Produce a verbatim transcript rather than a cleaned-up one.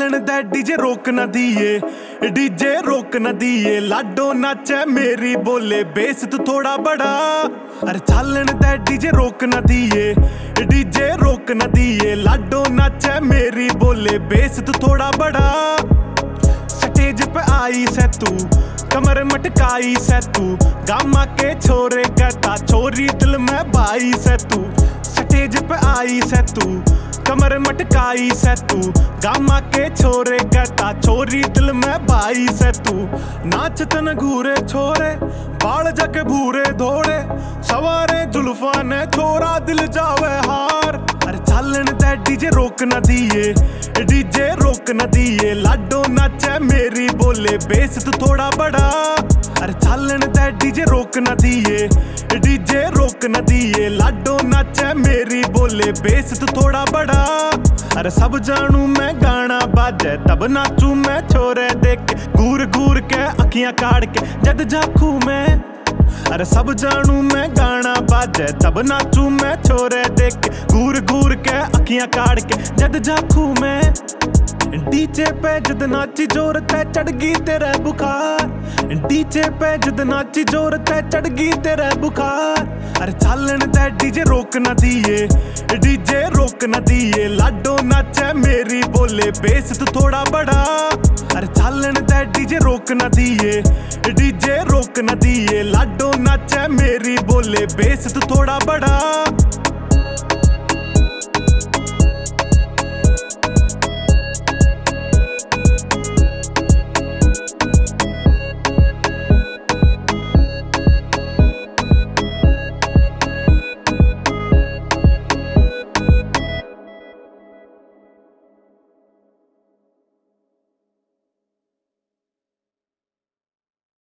चालन दे डीजे रोक न दिए डीजे रोक न दिए लाडो नाचे मेरी बोले बेस तू थोड़ा बड़ा। अरे चालन दे डीजे रोक न दिए डीजे रोक न दिए लाडो नाचे मेरी बोले बेस तू थोड़ा बड़ा। स्टेज पे आई से तू कमर मटकाई से तू गामा के छोरे कहता छोरी दिल में बाई से तू। स्टेज पे आई से तू कमर मटकाई से तू गामा के छोरे कहता छोरी दिल में बाई से तू। नाच तन घूरे छोरे बाल जाके भूरे धोड़े सवारे जुल्फा ने छोरा दिल जावे हार। अरे चालन दे डीजे रोक न दिए डीजे रोक न दिए लाडो नाचे मेरी बोले बेस तू थोड़ा बड़ा। अरे चालन दे डीजे रोक न दिए डीजे रोक न दिए लाडो नाचे मेरी बोले बेस तू थोड़ा बड़ा। अरे सब जानू मैं गाना बाजे तब नाचू मैं छोरे देख के घूर घूर के अखियां काट के जद झाकू मैं। अरे सब जानू मैं गाना बाजे तब नाचू मैं छोरे देख के घूर घूर के अखियां काट के जद झाकू मैं। डीजे पे जद नाची जोर ते चढ़ गई तेरे बुखार डीजे पे जद नाची जोर ते चढ़ गई तेरे बुखार। अरे चालन दे डीजे रोक न दिए डीजे रोक न दिए लाडो नाचे मेरी बोले बेस तू थोड़ा बड़ा। अरे चालन दे डीजे रोक न दिए डीजे रोक न दिए लाडो नाचे मेरी बोले बेस तू थोड़ा बड़ा।